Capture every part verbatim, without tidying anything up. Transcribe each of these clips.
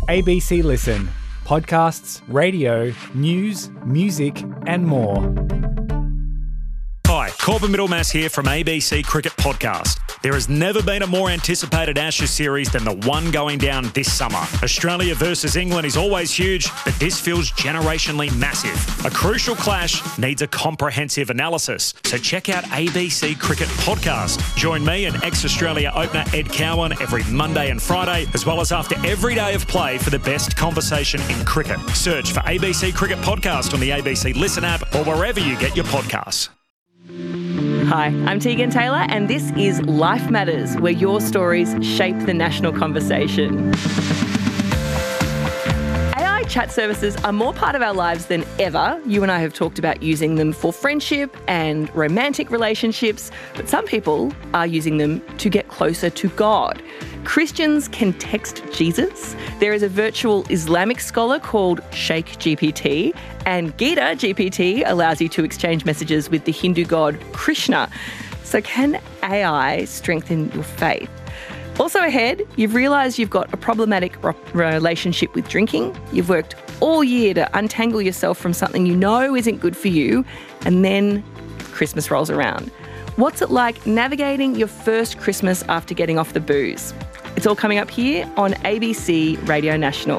A B C Listen. Podcasts, radio, news, music and more. Hi, Corbin Middlemass here from A B C Cricket Podcast. There has never been a more anticipated Ashes series than the one going down this summer. Australia versus England is always huge, but this feels generationally massive. A crucial clash needs a comprehensive analysis. So check out A B C Cricket Podcast. Join me and ex-Australia opener Ed Cowan every Monday and Friday, as well as after every day of play for the best conversation in cricket. Search for A B C Cricket Podcast on the A B C Listen app or wherever you get your podcasts. Hi, I'm Tegan Taylor and this is Life Matters, where your stories shape the national conversation. A I chat services are more part of our lives than ever. You and I have talked about using them for friendship and romantic relationships, but some people are using them to get closer to God. Christians can text Jesus. There is a virtual Islamic scholar called Sheikh G P T, and Gita G P T allows you to exchange messages with the Hindu god Krishna. So can A I strengthen your faith? Also ahead, you've realised you've got a problematic relationship with drinking. You've worked all year to untangle yourself from something you know isn't good for you, and then Christmas rolls around. What's it like navigating your first Christmas after getting off the booze? It's all coming up here on A B C Radio National.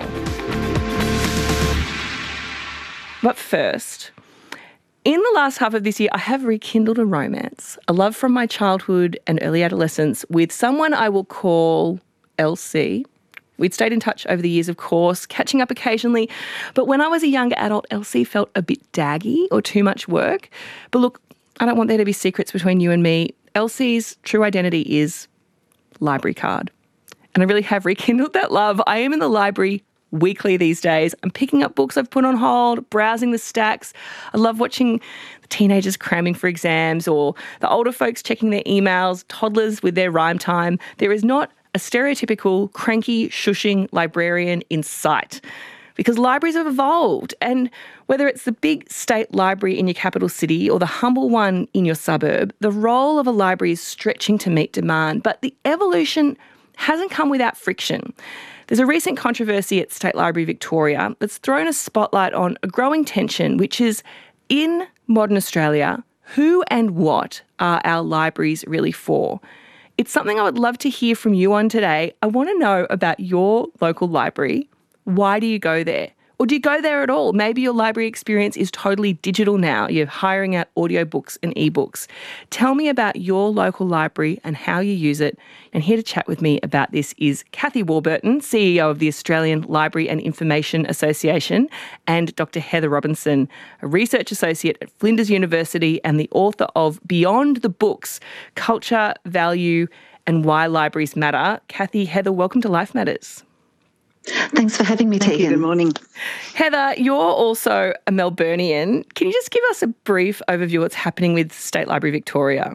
But first, in the last half of this year, I have rekindled a romance, a love from my childhood and early adolescence with someone I will call L C. We'd stayed in touch over the years, of course, catching up occasionally. But when I was a younger adult, L C felt a bit daggy or too much work. But look, I don't want there to be secrets between you and me. L C's true identity is library card. And I really have rekindled that love. I am in the library weekly these days. I'm picking up books I've put on hold, browsing the stacks. I love watching the teenagers cramming for exams or the older folks checking their emails, toddlers with their rhyme time. There is not a stereotypical cranky, shushing librarian in sight, because libraries have evolved. And whether it's the big state library in your capital city or the humble one in your suburb, the role of a library is stretching to meet demand. But the evolution hasn't come without friction. There's a recent controversy at State Library Victoria that's thrown a spotlight on a growing tension, which is, in modern Australia, who and what are our libraries really for? It's something I would love to hear from you on today. I want to know about your local library. Why do you go there? Or do you go there at all? Maybe your library experience is totally digital now. You're hiring out audiobooks and ebooks. Tell me about your local library and how you use it. And here to chat with me about this is Cathy Warburton, C E O of the Australian Library and Information Association, and Doctor Heather Robinson, a research associate at Flinders University and the author of Beyond the Books, Culture, Value and Why Libraries Matter. Cathy, Heather, welcome to Life Matters. Thanks for having me, Tegan. Good morning. Heather, you're also a Melburnian. Can you just give us a brief overview of what's happening with State Library Victoria?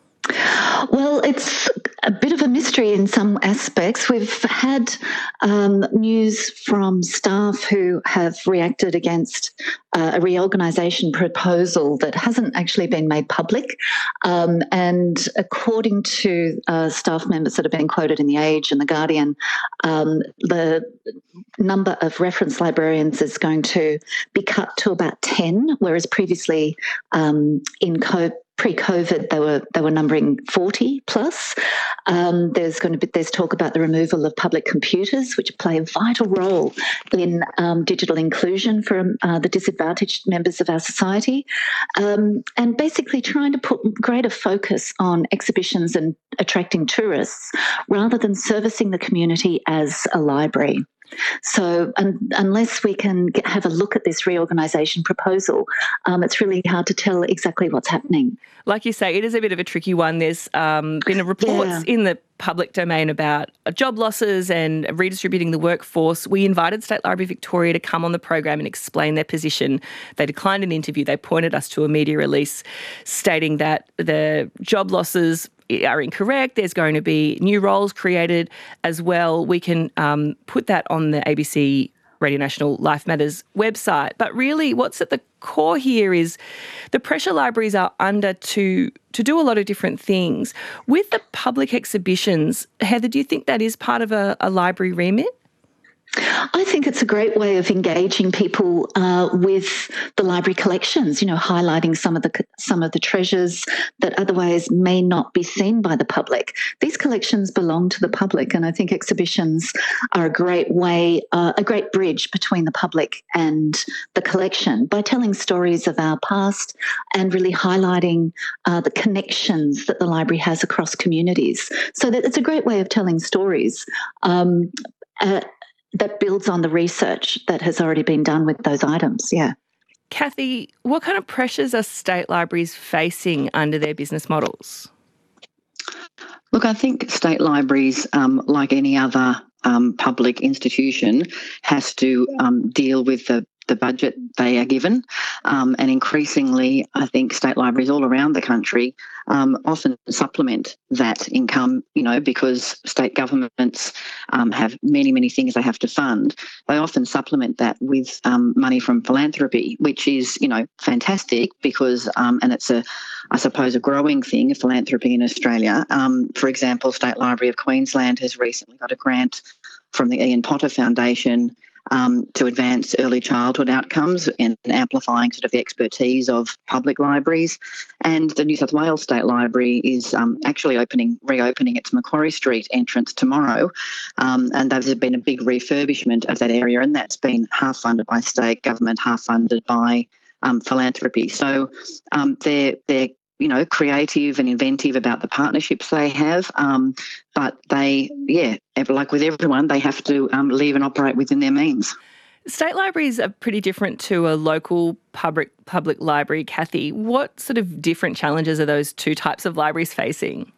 Well, it's a bit of a mystery in some aspects. We've had um, news from staff who have reacted against uh, a reorganisation proposal that hasn't actually been made public. Um, and according to uh, staff members that have been quoted in The Age and The Guardian, um, the number of reference librarians is going to be cut to about ten, whereas previously um, in co- pre-COVID they were they were numbering forty plus. Um, there's going to be there's talk about the removal of public computers, which play a vital role in um, digital inclusion for uh, the disadvantaged members of our society, um, and basically trying to put greater focus on exhibitions and attracting tourists rather than servicing the community as a library. So un- unless we can get, have a look at this reorganisation proposal, um, it's really hard to tell exactly what's happening. Like you say, it is a bit of a tricky one. There's um, been reports yeah. in the public domain about job losses and redistributing the workforce. We invited State Library Victoria to come on the program and explain their position. They declined an interview. They pointed us to a media release stating that the job losses are incorrect. There's going to be new roles created as well. We can um, put that on the A B C Radio National Life Matters website. But really what's at the core here is the pressure libraries are under to to do a lot of different things. With the public exhibitions, Heather, do you think that is part of a, a library remit? I think it's a great way of engaging people uh, with the library collections. You know, highlighting some of the some of the treasures that otherwise may not be seen by the public. These collections belong to the public, and I think exhibitions are a great way, uh, a great bridge between the public and the collection by telling stories of our past and really highlighting uh, the connections that the library has across communities. So that it's a great way of telling stories. Um, uh, that builds on the research that has already been done with those items, yeah. Kathy, what kind of pressures are state libraries facing under their business models? Look, I think state libraries, um, like any other um, public institution, has to um, deal with the the budget they are given. Um, and increasingly, I think state libraries all around the country um, often supplement that income, you know, because state governments um, have many, many things they have to fund. They often supplement that with um, money from philanthropy, which is, you know, fantastic because, um, and it's a, I suppose, a growing thing, philanthropy in Australia. Um, for example, State Library of Queensland has recently got a grant from the Ian Potter Foundation Um, to advance early childhood outcomes and amplifying sort of the expertise of public libraries. And the New South Wales State Library is um, actually opening, reopening its Macquarie Street entrance tomorrow. Um, and there's been a big refurbishment of that area, and that's been half funded by state government, half funded by um, philanthropy. So um, they're, they're you know, creative and inventive about the partnerships they have. Um, but they, yeah, like with everyone, they have to um, live and operate within their means. State libraries are pretty different to a local public public library, Kathy. What sort of different challenges are those two types of libraries facing?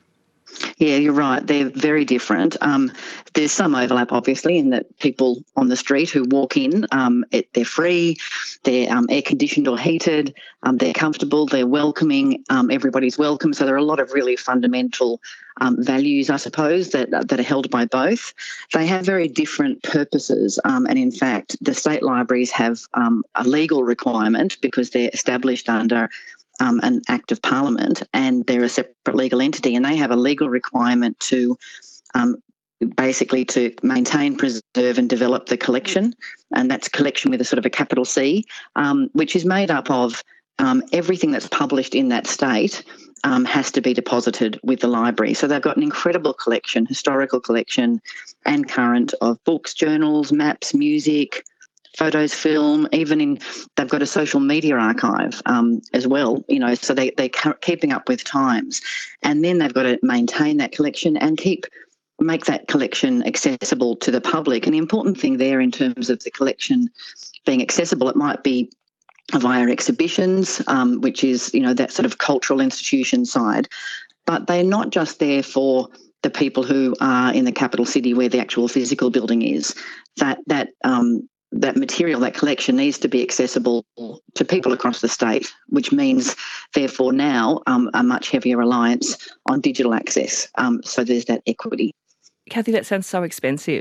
Yeah, you're right. They're very different. Um, there's some overlap, obviously, in that people on the street who walk in, um, it, they're free, they're um, air-conditioned or heated, um, they're comfortable, they're welcoming, um, everybody's welcome. So there are a lot of really fundamental um, values, I suppose, that, that are held by both. They have very different purposes. Um, and, in fact, the state libraries have um, a legal requirement because they're established under Um, an Act of Parliament, and they're a separate legal entity, and they have a legal requirement to um, basically to maintain, preserve and develop the collection, and that's collection with a sort of a capital C, um, which is made up of um, everything that's published in that state um, has to be deposited with the library. So they've got an incredible collection, historical collection and current, of books, journals, maps, music, photos, film, even in, they've got a social media archive um, as well, you know, so they, they're keeping up with times. And then they've got to maintain that collection and keep, make that collection accessible to the public. And the important thing there in terms of the collection being accessible, it might be via exhibitions, um, which is, you know, that sort of cultural institution side, but they're not just there for the people who are in the capital city where the actual physical building is. That, that, um, that material, that collection needs to be accessible to people across the state, which means, therefore, now um, a much heavier reliance on digital access. Um, so there's that equity. Kathy, that sounds so expensive.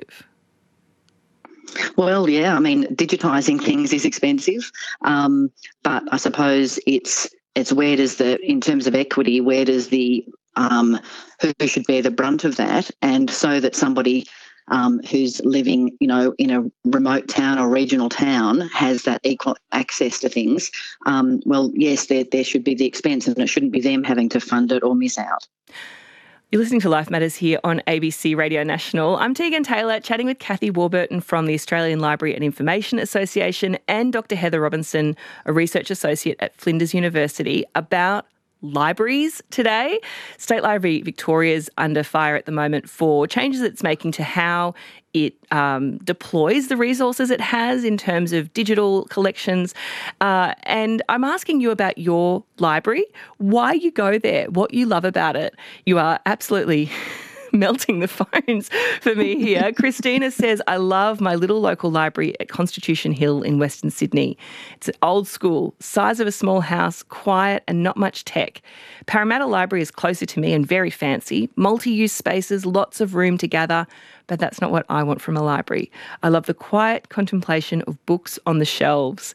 Well, yeah, I mean, digitising things is expensive, um, but I suppose it's it's where does the, in terms of equity, where does the, um, who should bear the brunt of that, and so that somebody Um, who's living, you know, in a remote town or regional town has that equal access to things. Um, well, yes, there, there should be the expense, and it shouldn't be them having to fund it or miss out. You're listening to Life Matters here on A B C Radio National. I'm Tegan Taylor, chatting with Kathy Warburton from the Australian Library and Information Association and Doctor Heather Robinson, a research associate at Flinders University, about libraries today. State Library Victoria's under fire at the moment for changes it's making to how it um, deploys the resources it has in terms of digital collections. Uh, and I'm asking you about your library, why you go there, what you love about it. You are absolutely melting the phones for me here. Christina says, I love my little local library at Constitution Hill in Western Sydney. It's old school, size of a small house, quiet and not much tech. Parramatta Library is closer to me and very fancy, multi-use spaces, lots of room to gather, but that's not what I want from a library. I love the quiet contemplation of books on the shelves.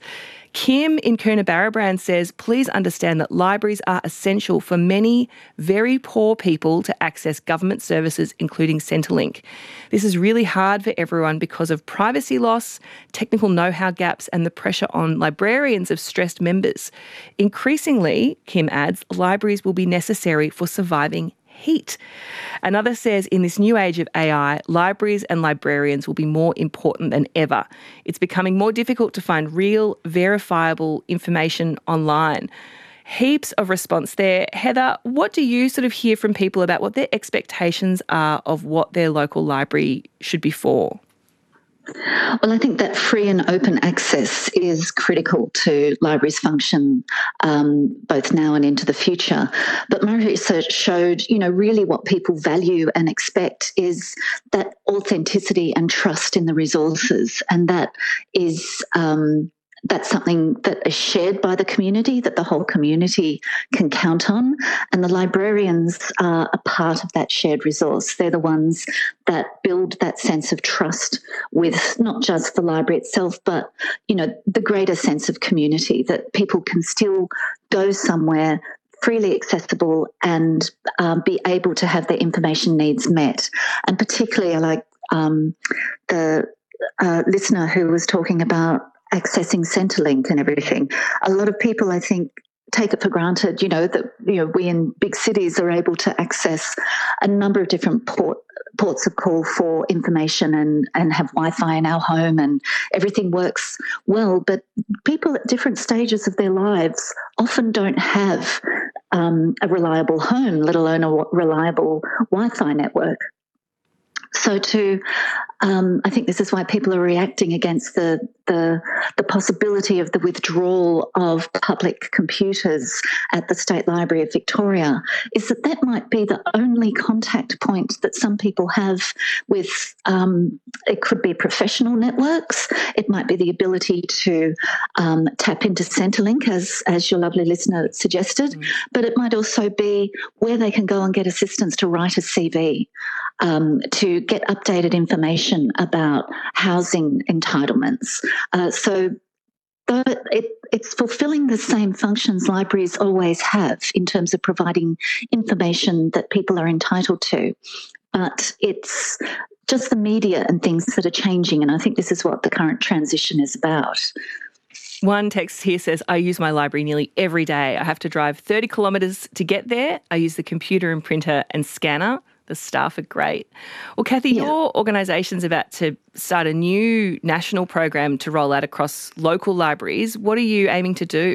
Kim in Coonabarabran says, please understand that libraries are essential for many very poor people to access government services, including Centrelink. This is really hard for everyone because of privacy loss, technical know-how gaps, and the pressure on librarians of stressed members. Increasingly, Kim adds, libraries will be necessary for surviving heat. Another says, in this new age of A I, libraries and librarians will be more important than ever. It's becoming more difficult to find real, verifiable information online. Heaps of response there. Heather, what do you sort of hear from people about what their expectations are of what their local library should be for? Well, I think that free and open access is critical to libraries' function, um, both now and into the future. But my research showed, you know, really what people value and expect is that authenticity and trust in the resources, and that is um, that's something that is shared by the community, that the whole community can count on. And the librarians are a part of that shared resource. They're the ones that build that sense of trust with not just the library itself, but, you know, the greater sense of community, that people can still go somewhere freely accessible and um, be able to have their information needs met. And particularly I like um, the uh, listener who was talking about accessing Centrelink and everything. A lot of people, I think, take it for granted, you know, that, you know, we in big cities are able to access a number of different port, ports of call for information and, and have Wi-Fi in our home and everything works well. But people at different stages of their lives often don't have um, a reliable home, let alone a reliable Wi-Fi network. So to, um, I think this is why people are reacting against the, the the possibility of the withdrawal of public computers at the State Library of Victoria, is that that might be the only contact point that some people have with, um, it could be professional networks, it might be the ability to um, tap into Centrelink, as, as your lovely listener suggested, mm. but it might also be where they can go and get assistance to write a C V, um, to get updated information about housing entitlements. Uh, so it, it's fulfilling the same functions libraries always have in terms of providing information that people are entitled to. But it's just the media and things that are changing, and I think this is what the current transition is about. One text here says, I use my library nearly every day. I have to drive thirty kilometres to get there. I use the computer and printer and scanner. The staff are great. Well, Kathy, yeah. Your organisation's about to start a new national program to roll out across local libraries. What are you aiming to do?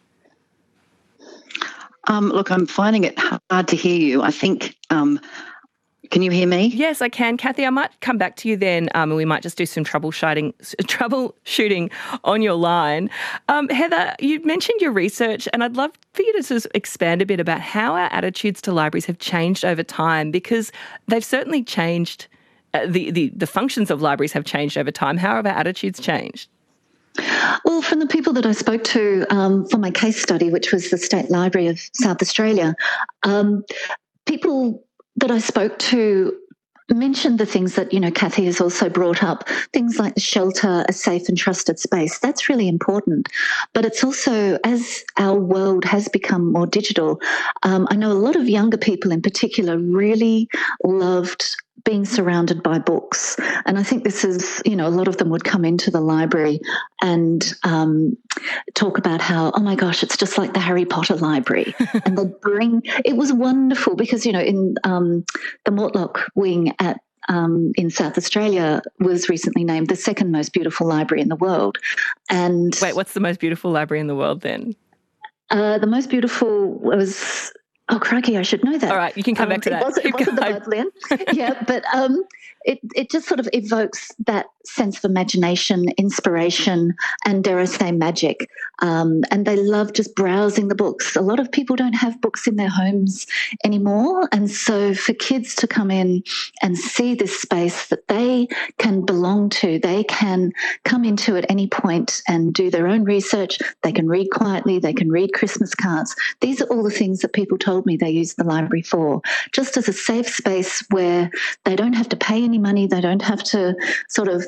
Um, look, I'm finding it hard to hear you. I think, um, can you hear me? Yes, I can. Kathy, I might come back to you then um, and we might just do some troubleshooting, troubleshooting on your line. Um, Heather, you mentioned your research, and I'd love for you to sort of expand a bit about how our attitudes to libraries have changed over time, because they've certainly changed, uh, the, the, the functions of libraries have changed over time. How have our attitudes changed? Well, from the people that I spoke to um, for my case study, which was the State Library of South Australia, um, people that I spoke to mentioned the things that, you know, Kathy has also brought up, things like the shelter, a safe and trusted space. That's really important. But it's also, as our world has become more digital, um, I know a lot of younger people in particular really loved being surrounded by books. And I think this is, you know, a lot of them would come into the library and um, talk about how, oh my gosh, it's just like the Harry Potter library. And they'd bring, it was wonderful because, you know, in um, the Mortlock wing at Um, in South Australia was recently named the second most beautiful library in the world. And wait, what's the most beautiful library in the world then? Uh, the most beautiful was, oh crikey, I should know that. All right, you can come um, back to it that. Wasn't, it wasn't the Bodleian. Yeah, but um, it, it just sort of evokes that sense of imagination, inspiration, and dare I say magic. Um, and they love just browsing the books. A lot of people don't have books in their homes anymore. And so for kids to come in and see this space that they can belong to, they can come into at any point and do their own research. They can read quietly. They can read Christmas cards. These are all the things that people told me they use the library for, just as a safe space where they don't have to pay any money. They don't have to sort of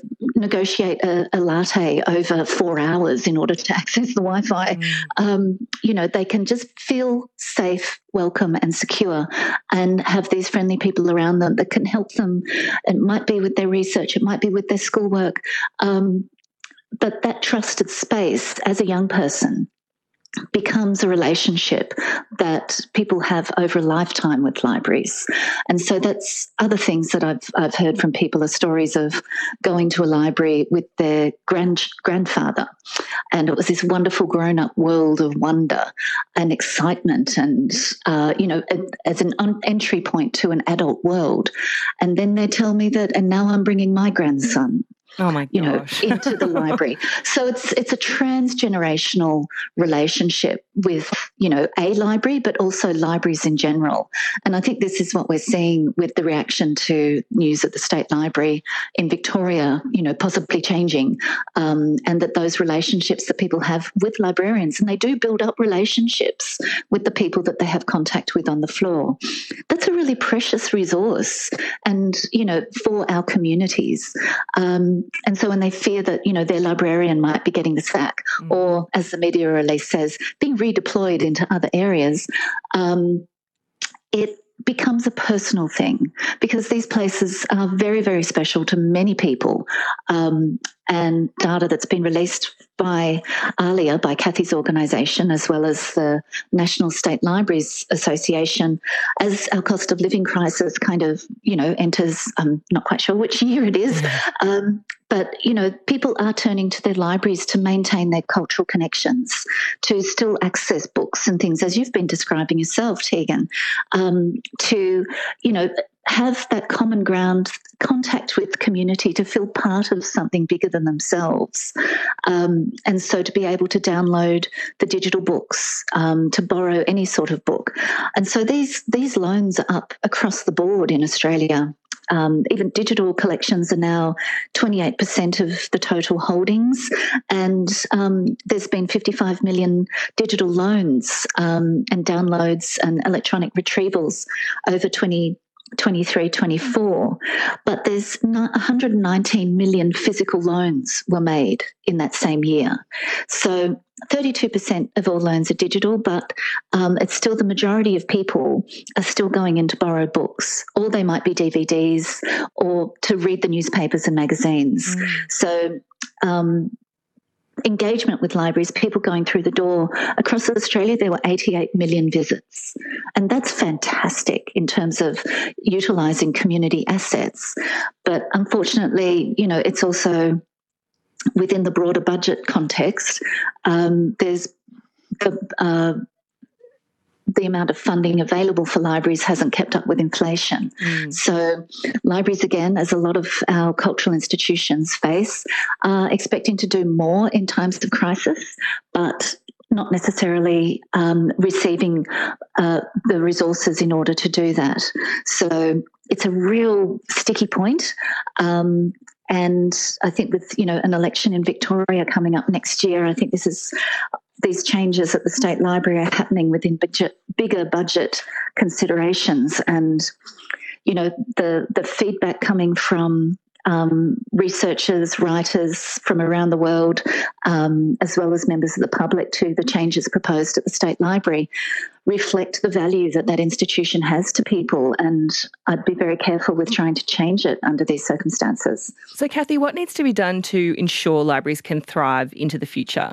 negotiate a, a latte over four hours in order to access the Wi-Fi. Mm. Um, you know, they can just feel safe, welcome and secure and have these friendly people around them that can help them. It might be with their research, it might be with their schoolwork, um, but that trusted space as a young person becomes a relationship that people have over a lifetime with libraries. And so that's other things that I've I've heard from people are stories of going to a library with their grand grandfather. And it was this wonderful grown-up world of wonder and excitement and, uh, you know, as an entry point to an adult world. And then they tell me that, and now I'm bringing my grandson, Oh my gosh. you know, into the library. So it's it's a transgenerational relationship with, you know, a library, but also libraries in general. And I think this is what we're seeing with the reaction to news at the State Library in Victoria, you know, possibly changing, um, and that those relationships that people have with librarians, and they do build up relationships with the people that they have contact with on the floor. That's a really precious resource, and, you know, for our communities. Um, And so when they fear that, you know, their librarian might be getting the sack mm. or, as the media release says, being redeployed into other areas, um, it becomes a personal thing because these places are very, very special to many people. Um, and data that's been released by ALIA, by Kathy's organisation, as well as the National State Libraries Association, as our cost of living crisis kind of, you know, enters, I'm not quite sure which year it is, um, but, you know, people are turning to their libraries to maintain their cultural connections, to still access books and things, as you've been describing yourself, Tegan, um, to, you know, have that common ground, contact with community, to feel part of something bigger than themselves. Um, and so to be able to download the digital books, um, to borrow any sort of book. And so these, these loans are up across the board in Australia. Um, even digital collections are now twenty-eight percent of the total holdings, and um, there's been fifty-five million digital loans um, and downloads and electronic retrievals over twenty twenty-three twenty-four, but there's one hundred nineteen million physical loans were made in that same year. So thirty-two percent of all loans are digital, but um, it's still the majority of people are still going in to borrow books, or they might be D V Ds or to read the newspapers and magazines. Mm. So um, engagement with libraries, people going through the door. Across Australia, there were eighty-eight million visits. And that's fantastic in terms of utilising community assets. But unfortunately, you know, it's also within the broader budget context, um, there's the, uh, the amount of funding available for libraries hasn't kept up with inflation. Mm. So libraries, again, as a lot of our cultural institutions face, are expecting to do more in times of crisis, but not necessarily um, receiving uh, the resources in order to do that. So it's a real sticky point. Um, and I think with, you know, an election in Victoria coming up next year, I think this is these changes at the State Library are happening within budget, bigger budget considerations. And, you know, the the feedback coming from um, researchers, writers from around the world, um, as well as members of the public to the changes proposed at the State Library reflect the value that that institution has to people. And I'd be very careful with trying to change it under these circumstances. So, Kathy, what needs to be done to ensure libraries can thrive into the future?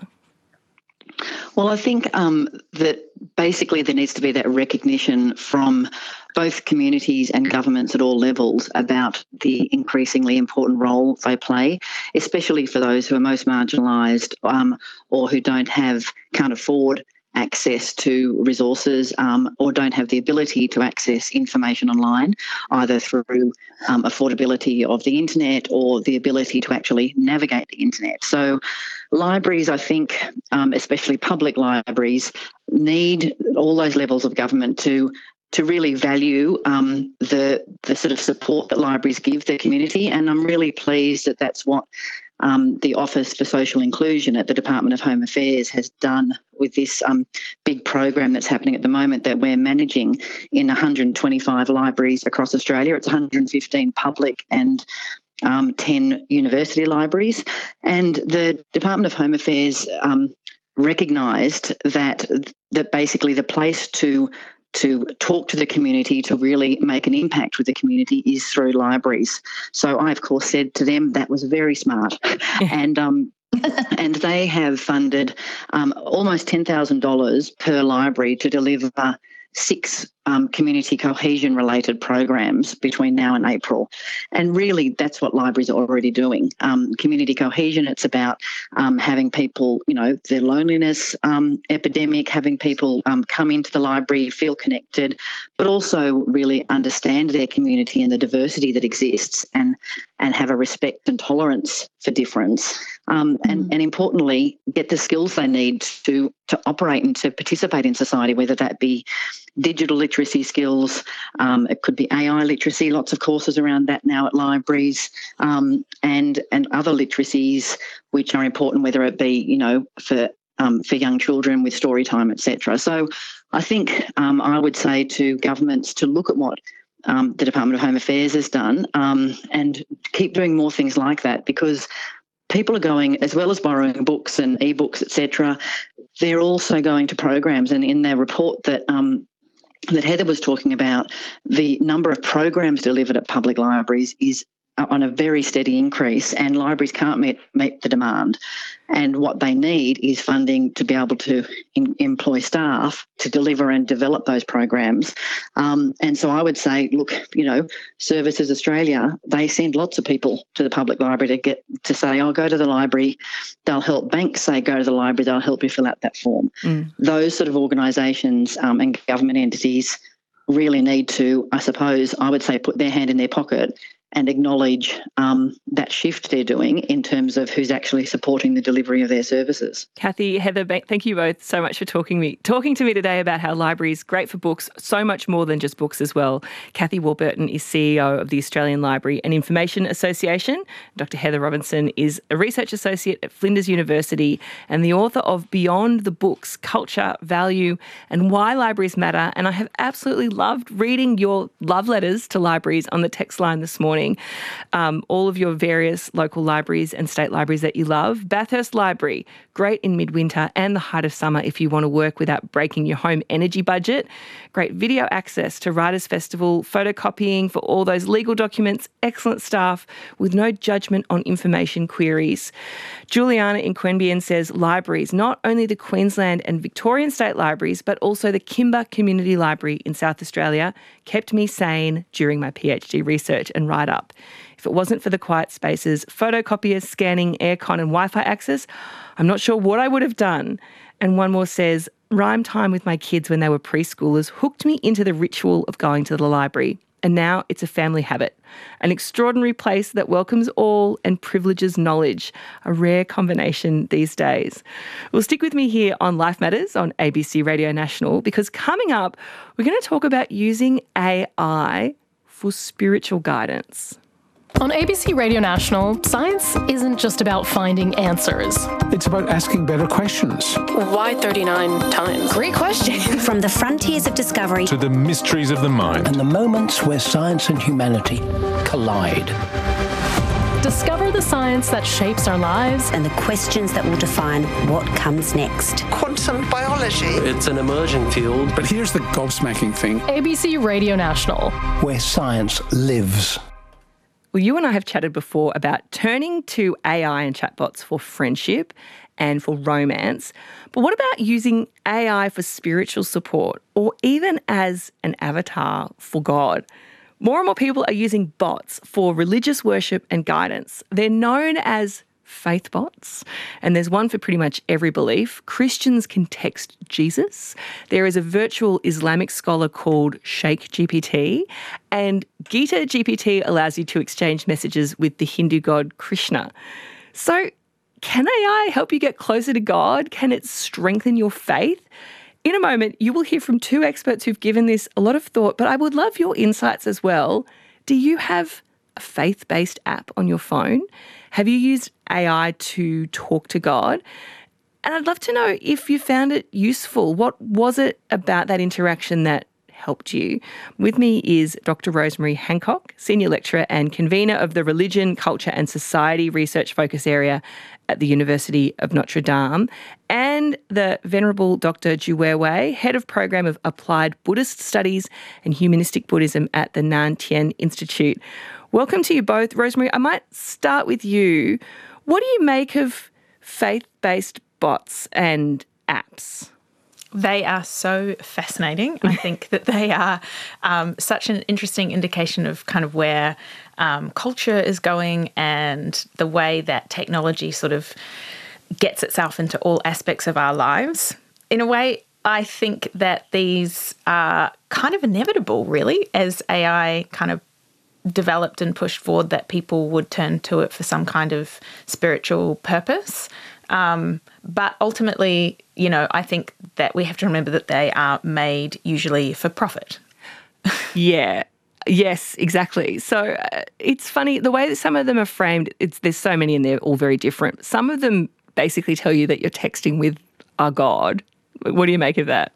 Well, I think um, that basically there needs to be that recognition from both communities and governments at all levels about the increasingly important role they play, especially for those who are most marginalised um, or who don't have, can't afford access to resources um, or don't have the ability to access information online, either through um, affordability of the internet or the ability to actually navigate the internet. So libraries, I think, um, especially public libraries, need all those levels of government to to really value um, the the sort of support that libraries give their community. And I'm really pleased that that's what Um, the Office for Social Inclusion at the Department of Home Affairs has done with this um, big program that's happening at the moment that we're managing in one hundred twenty-five libraries across Australia. It's one hundred fifteen public and um, ten university libraries, and the Department of Home Affairs um, recognised that that basically the place to to talk to the community, to really make an impact with the community, is through libraries. So I, of course, said to them that was very smart, and um, and they have funded um, almost ten thousand dollars per library to deliver six um, community cohesion-related programs between now and April. And really, that's what libraries are already doing. Um, community cohesion, it's about um, having people, you know, their loneliness um, epidemic, having people um, come into the library, feel connected, but also really understand their community and the diversity that exists, and and have a respect and tolerance for difference. Um, and, mm. and importantly, get the skills they need to, to operate and to participate in society, whether that be digital literacy skills, um, it could be A I literacy, lots of courses around that now at libraries, um, and and other literacies which are important, whether it be, you know, for um, for young children with story time, et cetera. So I think um, I would say to governments to look at what um, the Department of Home Affairs has done um, and keep doing more things like that, because people are going, as well as borrowing books and ebooks, et cetera, they're also going to programs. And in their report that um, that Heather was talking about, the number of programs delivered at public libraries is on a very steady increase, and libraries can't meet, meet the demand. And what they need is funding to be able to in, employ staff to deliver and develop those programs. Um, and so I would say, look, you know, Services Australia, they send lots of people to the public library to get to say, oh, go to the library. They'll help banks say, go to the library. They'll help you fill out that form. Mm. Those sort of organisations um, and government entities really need to, I suppose, I would say, put their hand in their pocket and acknowledge um, that shift they're doing in terms of who's actually supporting the delivery of their services. Kathy, Heather, thank you both so much for talking me talking to me today about how libraries great for books, so much more than just books as well. Kathy Warburton is C E O of the Australian Library and Information Association. Doctor Heather Robinson is a research associate at Flinders University and the author of Beyond the Books, Culture, Value and Why Libraries Matter. And I have absolutely loved reading your love letters to libraries on the text line this morning. Um, all of your various local libraries and state libraries that you love. Bathurst Library, great in midwinter and the height of summer if you want to work without breaking your home energy budget. Great video access to Writers' Festival, photocopying for all those legal documents, excellent staff with no judgment on information queries. Juliana in Queanbeyan says libraries, not only the Queensland and Victorian state libraries, but also the Kimber Community Library in South Australia, kept me sane during my PhD research and write-up. If it wasn't for the quiet spaces, photocopiers, scanning, aircon and Wi-Fi access, I'm not sure what I would have done. And one more says, rhyme time with my kids when they were preschoolers hooked me into the ritual of going to the library. And now it's a family habit, an extraordinary place that welcomes all and privileges knowledge, a rare combination these days. Well, stick with me here on Life Matters on A B C Radio National, because coming up, we're going to talk about using A I for spiritual guidance. On A B C Radio National, science isn't just about finding answers. It's about asking better questions. Why thirty-nine times? Great question. From the frontiers of discovery to the mysteries of the mind. And the moments where science and humanity collide. Discover the science that shapes our lives and the questions that will define what comes next. Quantum biology. It's an emerging field. But here's the gobsmacking thing. A B C Radio National, where science lives. Well, you and I have chatted before about turning to A I and chatbots for friendship and for romance. But what about using A I for spiritual support or even as an avatar for God? More and more people are using bots for religious worship and guidance. They're known as faith bots, and there's one for pretty much every belief. Christians can text Jesus. There is a virtual Islamic scholar called Sheikh G P T, and Gita G P T allows you to exchange messages with the Hindu god Krishna. So can A I help you get closer to God? Can it strengthen your faith? In a moment, you will hear from two experts who've given this a lot of thought, but I would love your insights as well. Do you have a faith-based app on your phone? Have you used A I to talk to God? And I'd love to know if you found it useful. What was it about that interaction that helped you. With me is Doctor Rosemary Hancock, Senior Lecturer and Convener of the Religion, Culture and Society Research Focus Area at the University of Notre Dame, and the Venerable Doctor Ju Weiwei, Head of Program of Applied Buddhist Studies and Humanistic Buddhism at the Nan Tien Institute. Welcome to you both. Rosemary, I might start with you. What do you make of faith-based bots and apps? They are so fascinating. I think that they are um, such an interesting indication of kind of where um, culture is going and the way that technology sort of gets itself into all aspects of our lives. In a way, I think that these are kind of inevitable, really, as A I kind of developed and pushed forward, that people would turn to it for some kind of spiritual purpose. Um, but ultimately, you know, I think that we have to remember that they are made usually for profit. Yeah. Yes, exactly. So uh, it's funny, the way that some of them are framed, it's there's so many and they're all very different. Some of them basically tell you that you're texting with a god. What do you make of that?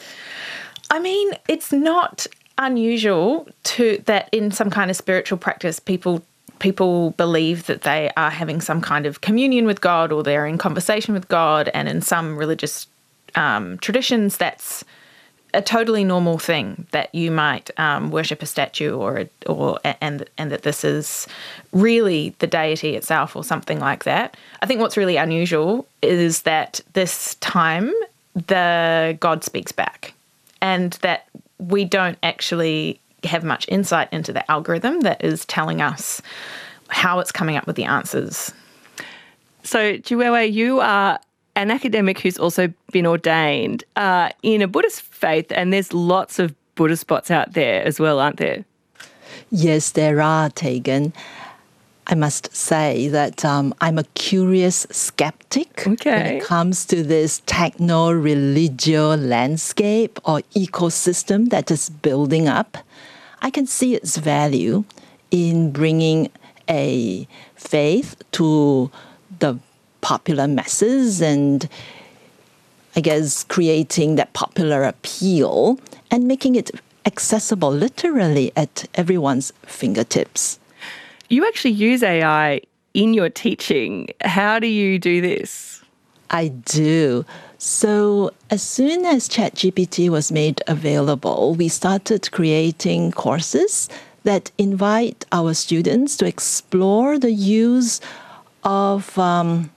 I mean, it's not unusual to that in some kind of spiritual practice, people people believe that they are having some kind of communion with God or they're in conversation with God, and in some religious um, traditions, that's a totally normal thing, that you might um, worship a statue or or and and that this is really the deity itself or something like that. I think what's really unusual is that this time the God speaks back, and that we don't actually have much insight into the algorithm that is telling us how it's coming up with the answers. So, Ju Weiwei, you are an academic who's also been ordained uh, in a Buddhist faith, and there's lots of Buddhist bots out there as well, aren't there? Yes, there are, Tegan. I must say that um, I'm a curious skeptic okay. when it comes to this techno-religio landscape or ecosystem that is building up. I can see its value in bringing a faith to the popular masses and, I guess, creating that popular appeal and making it accessible literally at everyone's fingertips. You actually use A I in your teaching. How do you do this? I do. So as soon as ChatGPT was made available, we started creating courses that invite our students to explore the use of um,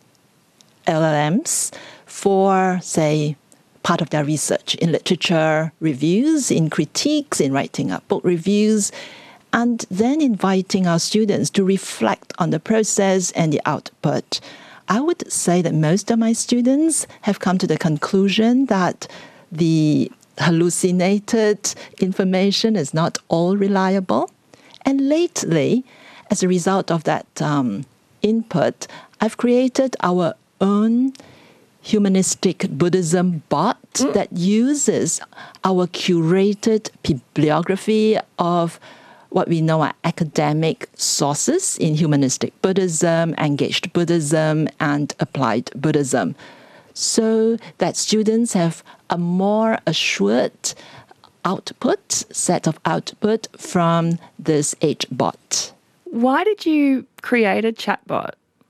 L L Ms for, say, part of their research in literature reviews, in critiques, in writing up book reviews, and then inviting our students to reflect on the process and the output. I would say that most of my students have come to the conclusion that the hallucinated information is not all reliable. And lately, as a result of that um, input, I've created our own humanistic Buddhism bot mm. that uses our curated bibliography of what we know are academic sources in humanistic Buddhism, engaged Buddhism, and applied Buddhism, so that students have a more assured output, set of output from this H bot. Why did you create a chatbot?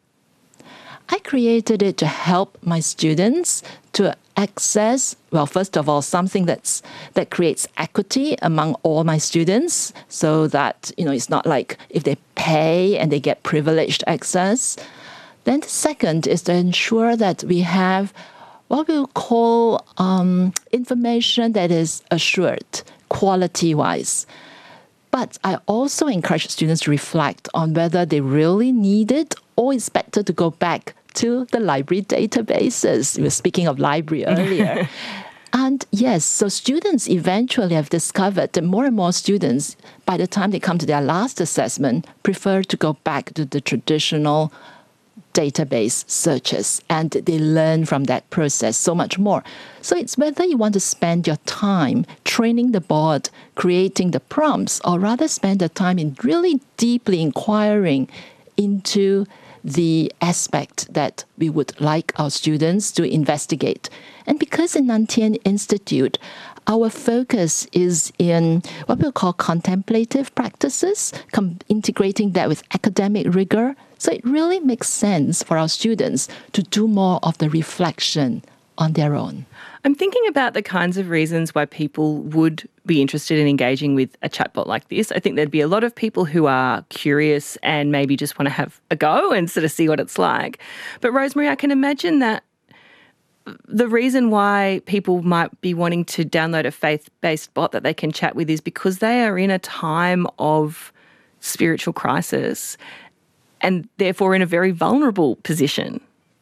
I created it to help my students to access, well, first of all, something that's that creates equity among all my students, so that, you know, it's not like if they pay and they get privileged access. Then the second is to ensure that we have what we'll call um, information that is assured, quality-wise. But I also encourage students to reflect on whether they really need it, or it's better to go back to the library databases. We were speaking of library earlier. And yes, so students eventually have discovered that more and more students, by the time they come to their last assessment, prefer to go back to the traditional database searches, and they learn from that process so much more. So it's whether you want to spend your time training the board, creating the prompts, or rather spend the time in really deeply inquiring into the aspect that we would like our students to investigate. And because in Nan Tien Institute, our focus is in what we call contemplative practices, com- integrating that with academic rigor. So it really makes sense for our students to do more of the reflection on their own. I'm thinking about the kinds of reasons why people would be interested in engaging with a chatbot like this. I think there'd be a lot of people who are curious and maybe just want to have a go and sort of see what it's like. But Rosemary, I can imagine that the reason why people might be wanting to download a faith-based bot that they can chat with is because they are in a time of spiritual crisis and therefore in a very vulnerable position.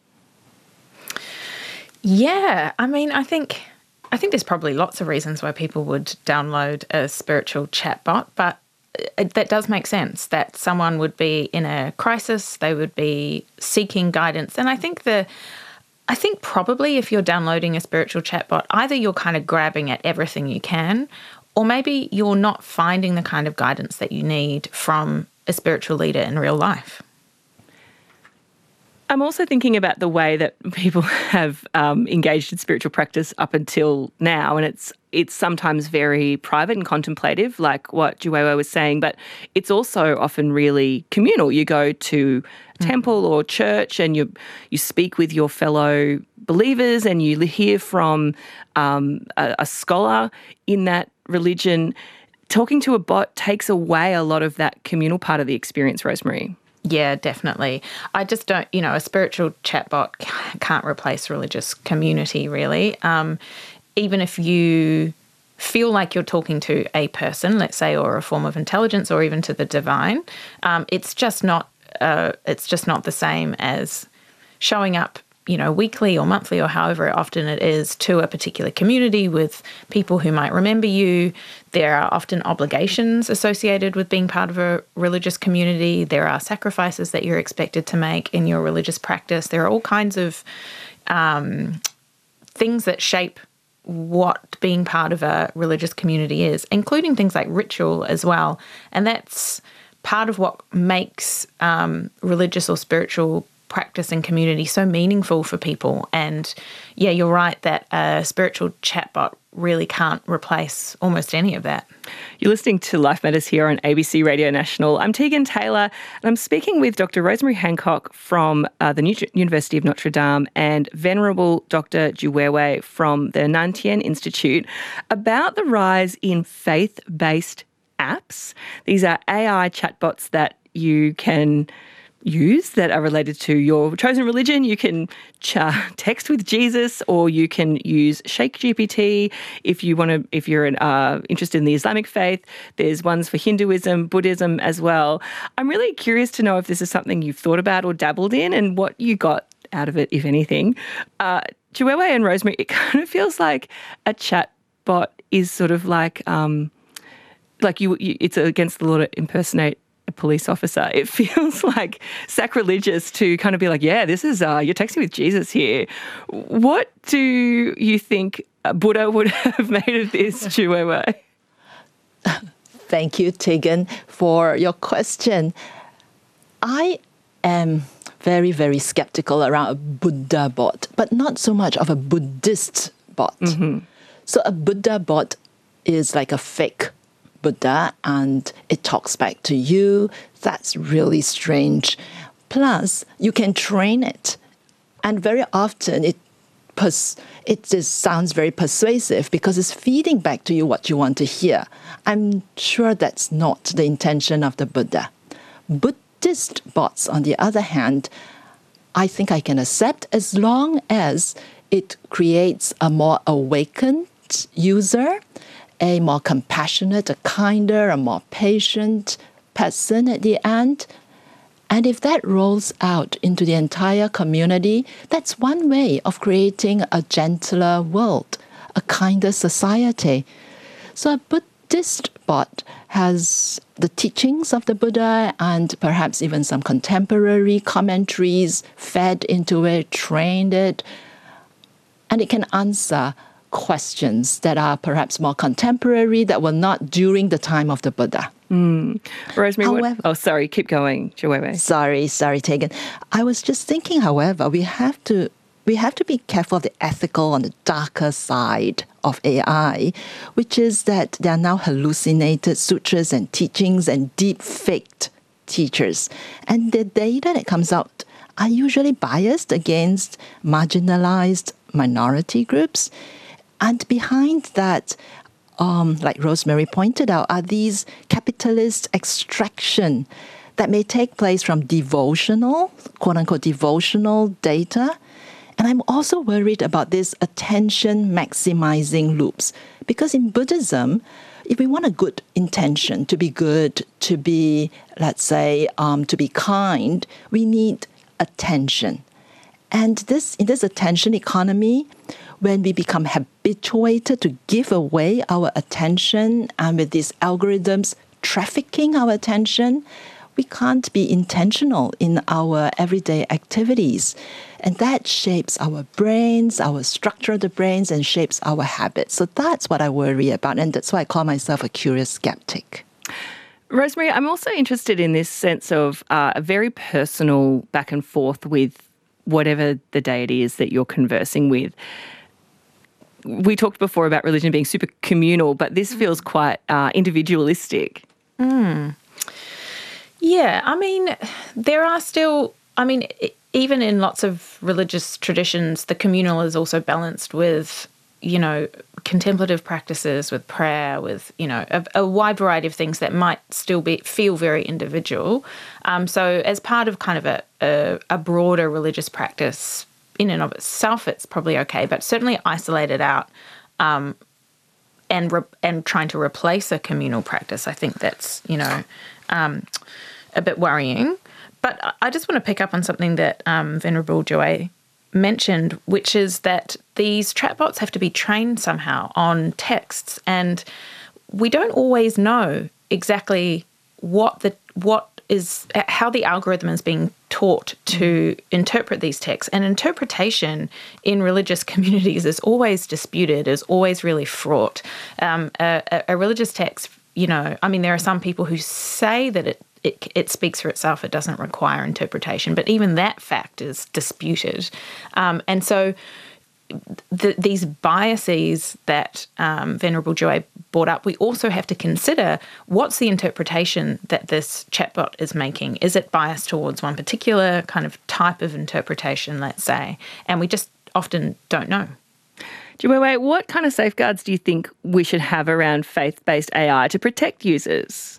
Yeah, I mean, I think I think there's probably lots of reasons why people would download a spiritual chatbot, but it, that does make sense that someone would be in a crisis, they would be seeking guidance, and I think the I think probably if you're downloading a spiritual chatbot, either you're kind of grabbing at everything you can, or maybe you're not finding the kind of guidance that you need from a spiritual leader in real life. I'm also thinking about the way that people have um, engaged in spiritual practice up until now, and it's it's sometimes very private and contemplative, like what Juwewe was saying, but it's also often really communal. You go to a temple or church and you you speak with your fellow believers and you hear from um, a, a scholar in that religion. Talking to a bot takes away a lot of that communal part of the experience, Rosemary. Yeah, definitely. I just don't, you know, a spiritual chatbot can't replace religious community, really. Um, even if you feel like you're talking to a person, let's say, or a form of intelligence, or even to the divine, um, it's just not. Uh, it's just not the same as showing up, you know, weekly or monthly or however often it is to a particular community with people who might remember you. There are often obligations associated with being part of a religious community. There are sacrifices that you're expected to make in your religious practice. There are all kinds of um, things that shape what being part of a religious community is, including things like ritual as well. And that's part of what makes um, religious or spiritual practice and community so meaningful for people. And yeah, you're right that a spiritual chatbot really can't replace almost any of that. You're listening to Life Matters here on A B C Radio National. I'm Tegan Taylor, and I'm speaking with Doctor Rosemary Hancock from uh, the New- University of Notre Dame and Venerable Doctor Juwewe from the Nan Tien Institute about the rise in faith-based apps. These are A I chatbots that you can use that are related to your chosen religion. You can ch- text with Jesus, or you can use Shake G P T if you want to. If you're an, uh, interested in the Islamic faith, there's ones for Hinduism, Buddhism as well. I'm really curious to know if this is something you've thought about or dabbled in, and what you got out of it, if anything. Uh, Juwewe and Rosemary, it kind of feels like a chatbot is sort of like um, like you, you. It's against the law to impersonate a police officer. It feels like sacrilegious to kind of be like, yeah, this is, uh, you're texting with Jesus here. What do you think Buddha would have made of this, Juwewe? Thank you, Tegan, for your question. I am very, very skeptical around a Buddha bot, but not so much of a Buddhist bot. Mm-hmm. So a Buddha bot is like a fake Buddha, and it talks back to you. That's really strange. Plus, you can train it, and very often it pers- it just sounds very persuasive because it's feeding back to you what you want to hear. I'm sure that's not the intention of the Buddha. Buddhist bots, on the other hand, I think I can accept as long as it creates a more awakened user, a more compassionate, a kinder, a more patient person at the end. And if that rolls out into the entire community, that's one way of creating a gentler world, a kinder society. So a Buddhist bot has the teachings of the Buddha and perhaps even some contemporary commentaries fed into it, trained it, and it can answer questions that are perhaps more contemporary, that were not during the time of the Buddha. Mm. Rosemary, however, what, oh, sorry, keep going, Juwewe. Sorry, sorry, Tegan. I was just thinking, however, we have to we have to be careful of the ethical on the darker side of A I, which is that there are now hallucinated sutras and teachings and deep-faked teachers. And the data that comes out are usually biased against marginalized minority groups. And behind that, um, like Rosemary pointed out, are these capitalist extraction that may take place from devotional, quote-unquote, devotional data. And I'm also worried about this attention maximizing loops. Because in Buddhism, if we want a good intention, to be good, to be, let's say, um, to be kind, we need attention. And this in this attention economy, when we become habituated to give away our attention and with these algorithms trafficking our attention, we can't be intentional in our everyday activities. And that shapes our brains, our structure of the brains, and shapes our habits. So that's what I worry about. And that's why I call myself a curious skeptic. Rosemary, I'm also interested in this sense of uh, a very personal back and forth with whatever the deity is that you're conversing with. We talked before about religion being super communal, but this feels quite uh, individualistic. Mm. Yeah, I mean, there are still, I mean, even in lots of religious traditions, the communal is also balanced with, you know, contemplative practices, with prayer, with, you know, a, a wide variety of things that might still be feel very individual. Um, so as part of kind of a, a, a broader religious practice, in and of itself, it's probably okay, but certainly isolated out um, and re- and trying to replace a communal practice, I think that's, you know, um, a bit worrying. But I just want to pick up on something that um, Venerable Joy mentioned, which is that these chatbots have to be trained somehow on texts, and we don't always know exactly what the what is how the algorithm is being taught to interpret these texts. And interpretation in religious communities is always disputed, is always really fraught. Um, a, a religious text, you know, I mean, there are some people who say that it It, it speaks for itself, it doesn't require interpretation, but even that fact is disputed. Um, and so the, these biases that um, Venerable Joy brought up, we also have to consider what's the interpretation that this chatbot is making. Is it biased towards one particular kind of type of interpretation, let's say? And we just often don't know. Jiwei, what kind of safeguards do you think we should have around faith-based A I to protect users?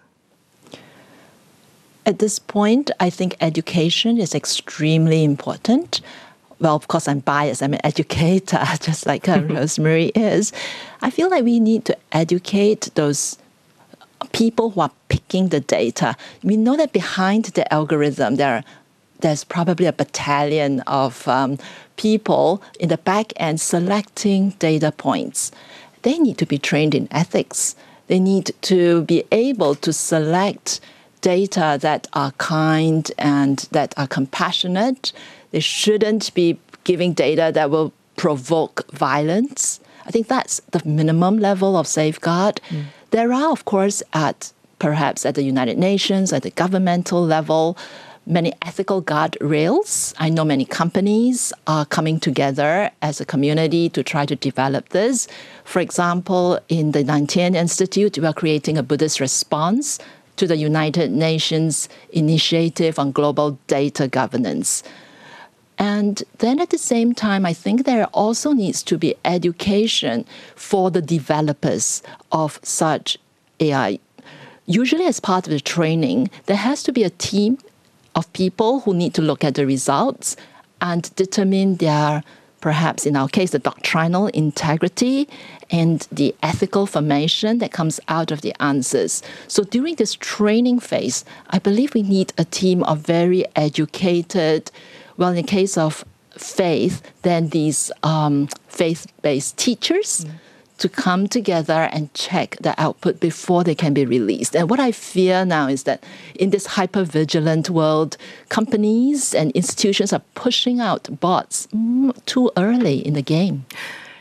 At this point, I think education is extremely important. Well, of course, I'm biased. I'm an educator, just like uh, Rosemary is. I feel like we need to educate those people who are picking the data. We know that behind the algorithm, there are, there's probably a battalion of um, people in the back end selecting data points. They need to be trained in ethics. They need to be able to select data that are kind and that are compassionate. They shouldn't be giving data that will provoke violence. I think that's the minimum level of safeguard. Mm. There are, of course, at perhaps at the United Nations, at the governmental level, many ethical guardrails. I know many companies are coming together as a community to try to develop this. For example, in the Nantian Institute, we are creating a Buddhist response to the United Nations Initiative on Global Data Governance. And then at the same time, I think there also needs to be education for the developers of such A I. Usually as part of the training, there has to be a team of people who need to look at the results and determine their, perhaps in our case, the doctrinal integrity and the ethical formation that comes out of the answers. So during this training phase, I believe we need a team of very educated, well, in the case of faith, then these um, faith-based teachers mm. to come together and check the output before they can be released. And what I fear now is that in this hyper-vigilant world, companies and institutions are pushing out bots too early in the game.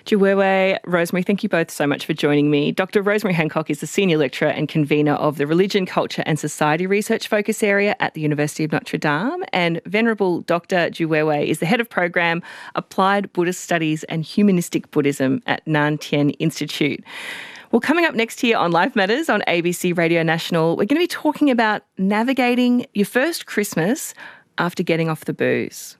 Juwewe, Rosemary, thank you both so much for joining me. Doctor Rosemary Hancock is the Senior Lecturer and Convener of the Religion, Culture and Society Research Focus Area at the University of Notre Dame, and Venerable Doctor Juwewe is the Head of Program Applied Buddhist Studies and Humanistic Buddhism at Nan Tien Institute. Well, coming up next here on Life Matters on A B C Radio National, we're going to be talking about navigating your first Christmas after getting off the booze.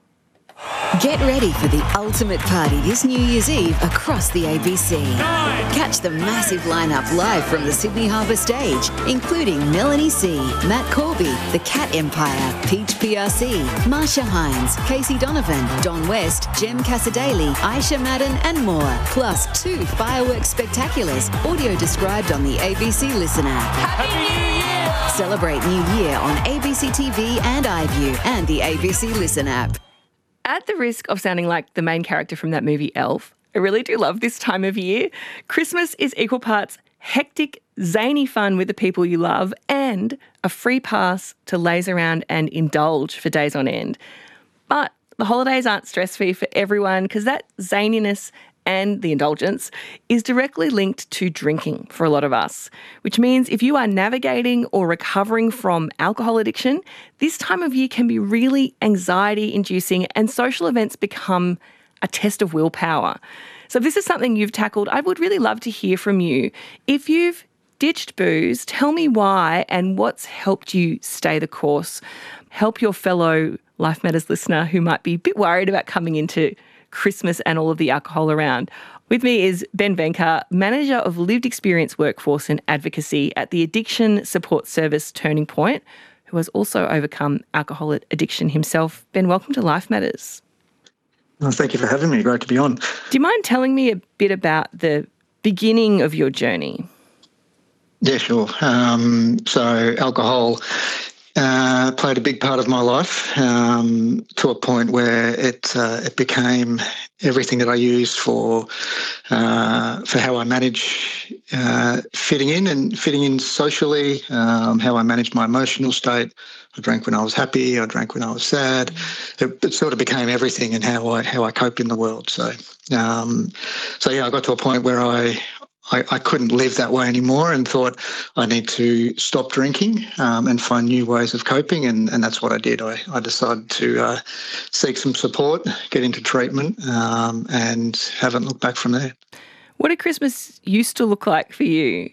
Get ready for the ultimate party this New Year's Eve across the A B C. Catch the massive lineup live from the Sydney Harbour stage, including Melanie C, Matt Corby, The Cat Empire, Peach P R C, Marsha Hines, Casey Donovan, Don West, Jem Casadale, Aisha Madden and more. Plus two fireworks spectaculars, audio described on the A B C Listen app. Happy New Year! Celebrate New Year on A B C T V and iView and the A B C Listen app. At the risk of sounding like the main character from that movie Elf, I really do love this time of year. Christmas is equal parts hectic, zany fun with the people you love and a free pass to laze around and indulge for days on end. But the holidays aren't stress-free for everyone because that zaniness and the indulgence is directly linked to drinking for a lot of us, which means if you are navigating or recovering from alcohol addiction, this time of year can be really anxiety-inducing and social events become a test of willpower. So if this is something you've tackled, I would really love to hear from you. If you've ditched booze, tell me why and what's helped you stay the course. Help your fellow Life Matters listener who might be a bit worried about coming into Christmas and all of the alcohol around. With me is Ben Venka, Manager of Lived Experience Workforce and Advocacy at the Addiction Support Service Turning Point, who has also overcome alcohol addiction himself. Ben, welcome to Life Matters. Well, thank you for having me. Great to be on. Do you mind telling me a bit about the beginning of your journey? Yeah, sure. Um, so alcohol Uh, played a big part of my life um, to a point where it uh, it became everything that I use for uh, for how I manage uh, fitting in and fitting in socially, um, how I manage my emotional state. I drank when I was happy. I drank when I was sad. It, it sort of became everything in how I how I coped in the world. So um, so yeah, I got to a point where I. I, I couldn't live that way anymore and thought I need to stop drinking um, and find new ways of coping, and, and that's what I did. I, I decided to uh, seek some support, get into treatment um, and haven't looked back from there. What did Christmas used to look like for you?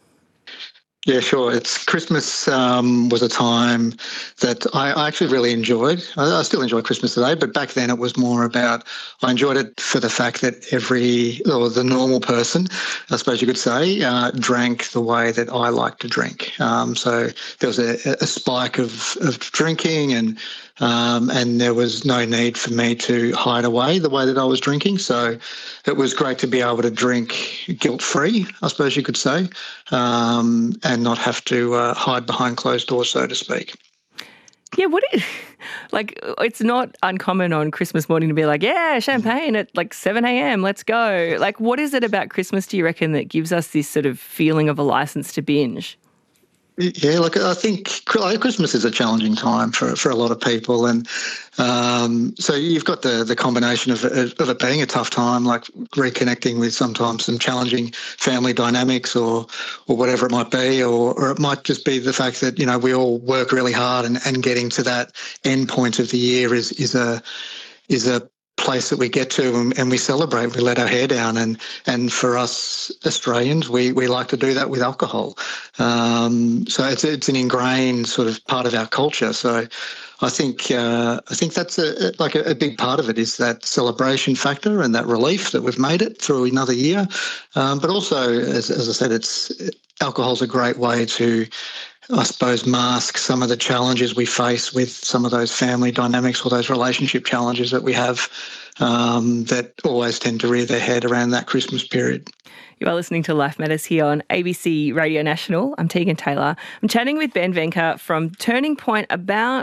Yeah, sure. It's Christmas um, was a time that I, I actually really enjoyed. I, I still enjoy Christmas today, but back then it was more about, I enjoyed it for the fact that every, or the normal person, I suppose you could say, uh, drank the way that I like to drink. Um, so there was a, a spike of, of drinking and Um, and there was no need for me to hide away the way that I was drinking. So it was great to be able to drink guilt-free, I suppose you could say, um, and not have to uh, hide behind closed doors, so to speak. Yeah, what is, like, it's not uncommon on Christmas morning to be like, yeah, champagne at like seven a.m, let's go. Like, what is it about Christmas, do you reckon, that gives us this sort of feeling of a license to binge? Yeah, look, I think Christmas is a challenging time for, for a lot of people, and um, so you've got the the combination of, of it being a tough time, like reconnecting with sometimes some challenging family dynamics or or whatever it might be, or, or it might just be the fact that, you know, we all work really hard and, and getting to that end point of the year is is a is a place that we get to and, and we celebrate, we let our hair down, and and for us Australians, we we like to do that with alcohol. Um, so it's it's an ingrained sort of part of our culture. So I think uh, I think that's a, like a, a big part of it, is that celebration factor and that relief that we've made it through another year. Um, but also, as, as I said, it's alcohol's a great way to, I suppose, mask some of the challenges we face with some of those family dynamics or those relationship challenges that we have um, that always tend to rear their head around that Christmas period. You are listening to Life Matters here on A B C Radio National. I'm Tegan Taylor. I'm chatting with Ben Venka from Turning Point about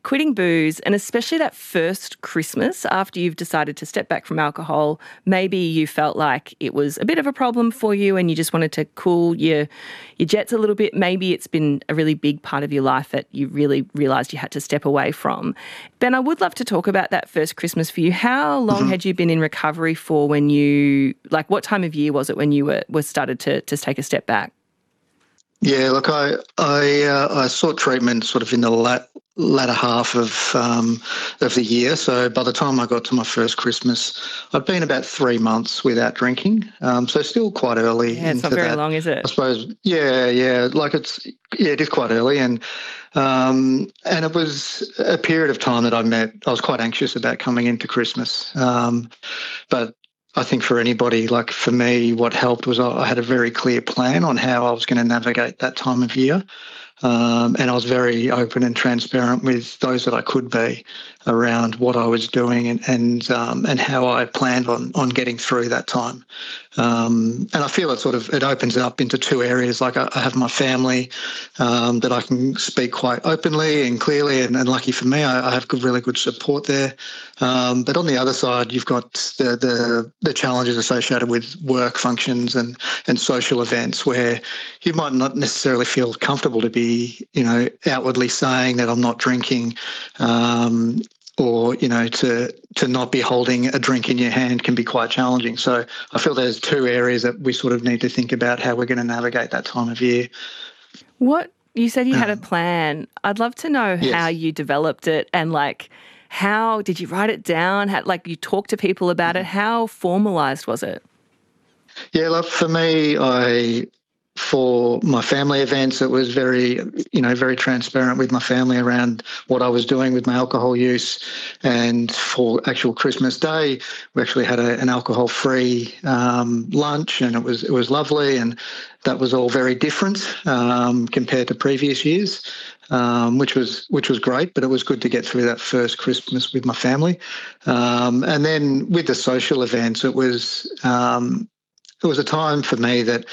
quitting booze, and especially that first Christmas after you've decided to step back from alcohol, maybe you felt like it was a bit of a problem for you and you just wanted to cool your your jets a little bit. Maybe it's been a really big part of your life that you really realised you had to step away from. Ben, I would love to talk about that first Christmas for you. How long mm-hmm. had you been in recovery for when you, like what time of year was it when you were, were started to, to take a step back? Yeah, look, I I, uh, I sought treatment sort of in the lat, latter half of um, of the year. So by the time I got to my first Christmas, I'd been about three months without drinking. Um, so still quite early. Yeah, it's into not very that, long, is it? I suppose. Yeah, yeah. Like it's yeah, it is quite early, and um, and it was a period of time that I met. I was quite anxious about coming into Christmas, um, but. I think for anybody, like for me, what helped was I had a very clear plan on how I was going to navigate that time of year. Um, and I was very open and transparent with those that I could be around what I was doing and and um, and how I planned on on getting through that time. Um, and I feel it sort of it opens up into two areas. Like I, I have my family um, that I can speak quite openly and clearly, and, and lucky for me, I, I have good, really good support there. Um, but on the other side, you've got the, the the challenges associated with work functions and and social events where you might not necessarily feel comfortable to be, you know, outwardly saying that I'm not drinking. Um, or, you know, to to not be holding a drink in your hand can be quite challenging. So I feel there's two areas that we sort of need to think about how we're going to navigate that time of year. What, you said you had a plan. I'd love to know yes. how you developed it and, like, how did you write it down? How, like, you talk to people about it. How formalised was it? Yeah, look, for me, I... For my family events, it was very, you know, very transparent with my family around what I was doing with my alcohol use. And for actual Christmas Day, we actually had a, an alcohol-free um, lunch, and it was it was lovely. And that was all very different um, compared to previous years, um, which was which was great. But it was good to get through that first Christmas with my family. Um, and then with the social events, it was um, it was a time for me that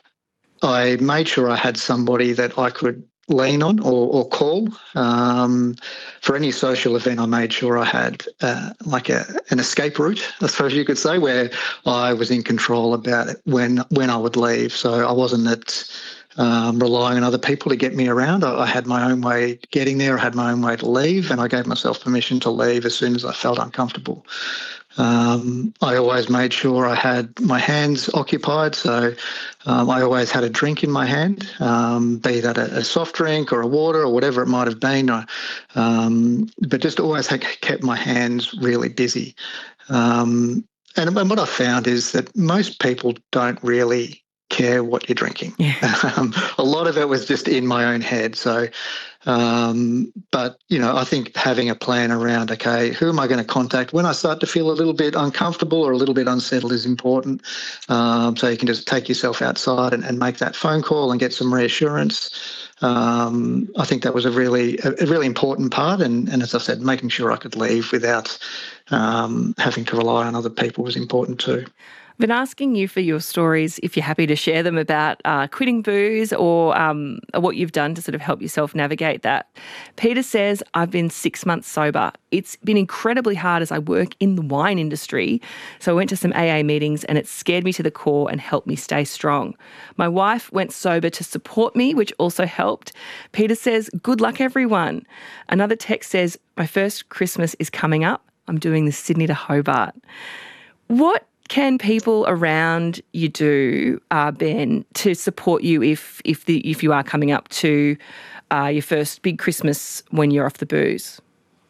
I made sure I had somebody that I could lean on or, or call. Um, for any social event, I made sure I had uh, like a, an escape route, I suppose you could say, where I was in control about it when when I would leave. So I wasn't at, um, relying on other people to get me around. I, I had my own way getting there. I had my own way to leave, and I gave myself permission to leave as soon as I felt uncomfortable. Um, I always made sure I had my hands occupied, so um, I always had a drink in my hand, um, be that a, a soft drink or a water or whatever it might have been, or, um, but just always had kept my hands really busy. Um, and, and what I found is that most people don't really care what you're drinking. Yeah. Um, a lot of it was just in my own head. So, um, but, you know, I think having a plan around, okay, who am I going to contact when I start to feel a little bit uncomfortable or a little bit unsettled is important. Um, so you can just take yourself outside and, and make that phone call and get some reassurance. Um, I think that was a really, a, a really important part. And, and as I said, making sure I could leave without um, having to rely on other people was important too. I've been asking you for your stories, if you're happy to share them, about uh, quitting booze or um, what you've done to sort of help yourself navigate that. Peter says, I've been six months sober. It's been incredibly hard as I work in the wine industry. So I went to some A A meetings and it scared me to the core and helped me stay strong. My wife went sober to support me, which also helped. Peter says, good luck, everyone. Another text says, my first Christmas is coming up. I'm doing the Sydney to Hobart. What can people around you do, uh, Ben, to support you if if the if you are coming up to uh, your first big Christmas when you're off the booze?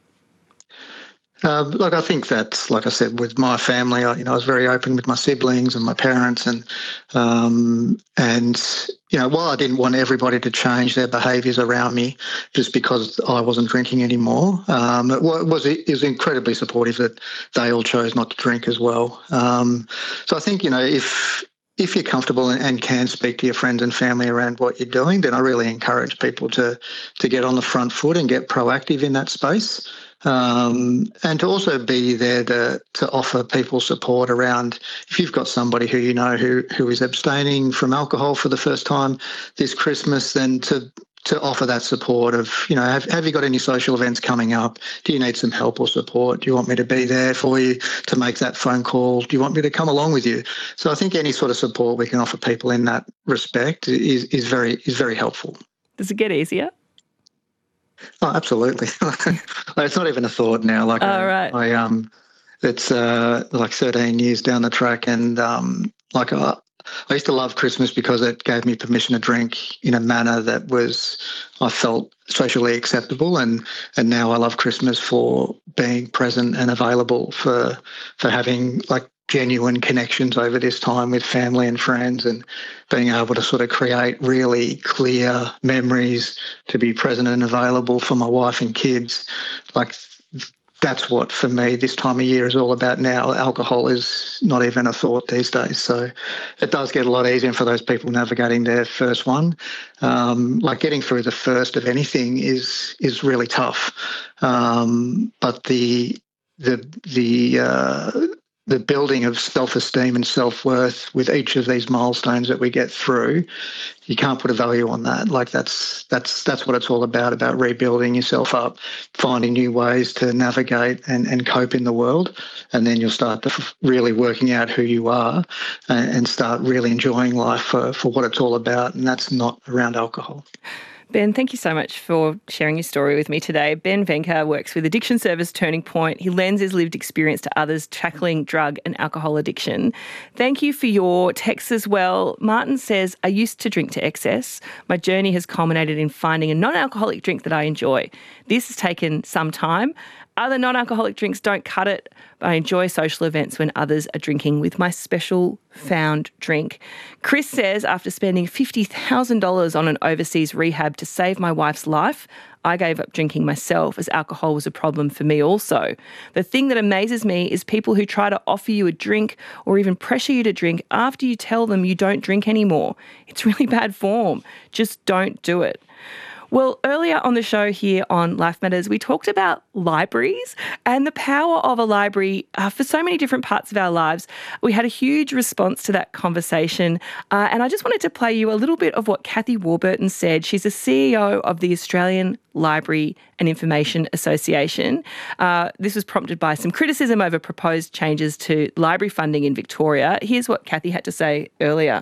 Uh, look, I think that, like I said, with my family, I, you know, I was very open with my siblings and my parents, and um, and you know, while I didn't want everybody to change their behaviours around me just because I wasn't drinking anymore, um, it was it was incredibly supportive that they all chose not to drink as well. Um, so I think, you know, if if you're comfortable and, and can speak to your friends and family around what you're doing, then I really encourage people to to get on the front foot and get proactive in that space. Um, and to also be there to, to offer people support around if you've got somebody who you know who, who is abstaining from alcohol for the first time this Christmas, then to to offer that support of, you know, have, have you got any social events coming up? Do you need some help or support? Do you want me to be there for you to make that phone call? Do you want me to come along with you? So I think any sort of support we can offer people in that respect is, is very is very helpful. Does it get easier? Oh, absolutely. It's not even a thought now. Like, oh, I, right. I um, it's uh, like thirteen years down the track, and um, like I, I used to love Christmas because it gave me permission to drink in a manner that was, I felt, socially acceptable, and and now I love Christmas for being present and available for for having like genuine connections over this time with family and friends, and being able to sort of create really clear memories, to be present and available for my wife and kids. Like, that's what, for me, this time of year is all about now. Alcohol is not even a thought these days. So it does get a lot easier for those people navigating their first one. Um, like getting through the first of anything is is really tough. Um, but the the the uh, the building of self-esteem and self-worth with each of these milestones that we get through, you can't put a value on that. Like that's that's that's what it's all about, about rebuilding yourself up, finding new ways to navigate and, and cope in the world. And then you'll start to f- really working out who you are and, and start really enjoying life for, for what it's all about. And that's not around alcohol. Ben, thank you so much for sharing your story with me today. Ben Venka works with addiction service Turning Point. He lends his lived experience to others tackling drug and alcohol addiction. Thank you for your texts as well. Martin says, I used to drink to excess. My journey has culminated in finding a non-alcoholic drink that I enjoy. This has taken some time. Other non-alcoholic drinks don't cut it, but I enjoy social events when others are drinking with my special found drink. Chris says, after spending fifty thousand dollars on an overseas rehab to save my wife's life, I gave up drinking myself as alcohol was a problem for me also. The thing that amazes me is people who try to offer you a drink or even pressure you to drink after you tell them you don't drink anymore. It's really bad form. Just don't do it. Well, earlier on the show here on Life Matters, we talked about libraries and the power of a library uh, for so many different parts of our lives. We had a huge response to that conversation, uh, and I just wanted to play you a little bit of what Cathy Warburton said. She's the C E O of the Australian Library and Information Association. Uh, this was prompted by some criticism over proposed changes to library funding in Victoria. Here's what Cathy had to say earlier.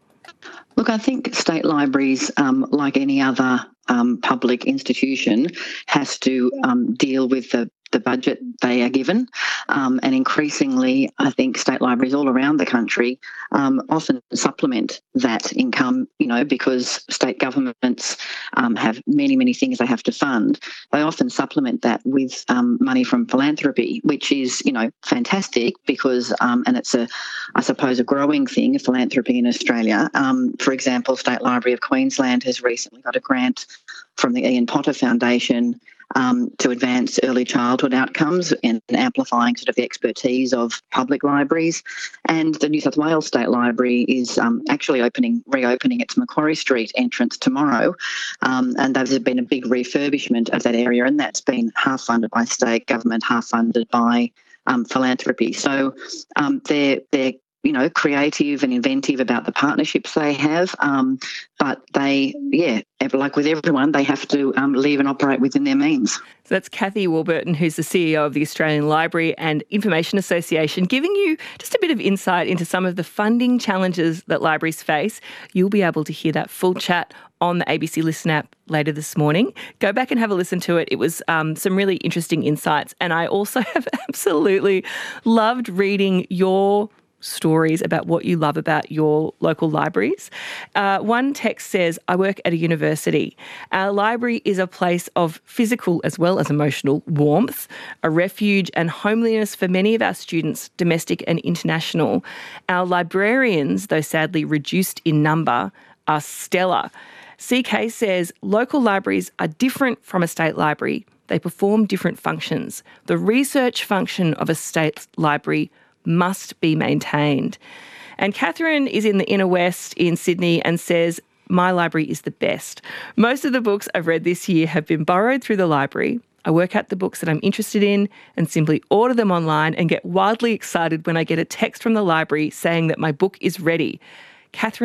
Look, I think state libraries, um, like any other um, public institution, has to um, deal with the, the budget they are given. Um, and increasingly, I think state libraries all around the country um, often supplement that income, you know, because state governments um, have many, many things they have to fund. They often supplement that with um, money from philanthropy, which is, you know, fantastic because, um, and it's a, I suppose, a growing thing, philanthropy in Australia. Um, for example, State Library of Queensland has recently got a grant from the Ian Potter Foundation Um, to advance early childhood outcomes and amplifying sort of the expertise of public libraries. And the New South Wales State Library is um, actually opening, reopening its Macquarie Street entrance tomorrow. Um, and there's been a big refurbishment of that area, and that's been half funded by state government, half funded by um, philanthropy. So um, they're, they're you know, creative and inventive about the partnerships they have. Um, but they, yeah, like with everyone, they have to um, live and operate within their means. So that's Cathy Warburton, who's the C E O of the Australian Library and Information Association, giving you just a bit of insight into some of the funding challenges that libraries face. You'll be able to hear that full chat on the A B C Listen app later this morning. Go back and have a listen to it. It was um, some really interesting insights. And I also have absolutely loved reading your stories about what you love about your local libraries. Uh, one text says, I work at a university. Our library is a place of physical as well as emotional warmth, a refuge and homeliness for many of our students, domestic and international. Our librarians, though sadly reduced in number, are stellar. C K says, local libraries are different from a state library. They perform different functions. The research function of a state library must be maintained. And Catherine is in the inner west in Sydney and says, my library is the best. Most of the books I've read this year have been borrowed through the library. I work out the books that I'm interested in and simply order them online and get wildly excited when I get a text from the library saying that my book is ready. Catherine,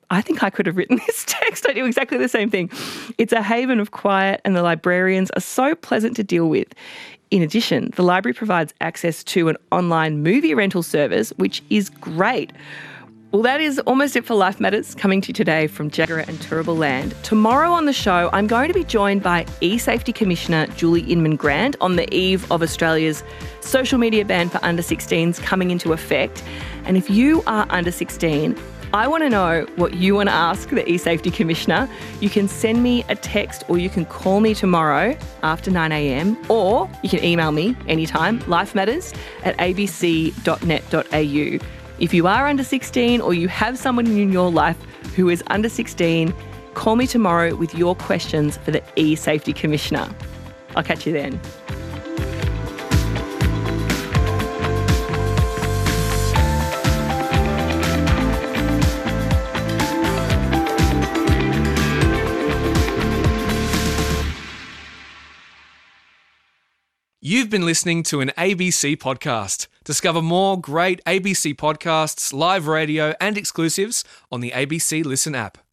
I think I could have written this text. I do exactly the same thing. It's a haven of quiet and the librarians are so pleasant to deal with. In addition, the library provides access to an online movie rental service, which is great. Well, that is almost it for Life Matters, coming to you today from Jagera and Turrbal Land. Tomorrow on the show, I'm going to be joined by eSafety Commissioner Julie Inman-Grant on the eve of Australia's social media ban for under sixteens coming into effect. And if you are under sixteen, I want to know what you want to ask the eSafety Commissioner. You can send me a text or you can call me tomorrow after nine a.m. or you can email me anytime, lifematters at a b c dot net dot a u. If you are under sixteen or you have someone in your life who is under sixteen, call me tomorrow with your questions for the eSafety Commissioner. I'll catch you then. You've been listening to an A B C podcast. Discover more great A B C podcasts, live radio and exclusives on the A B C Listen app.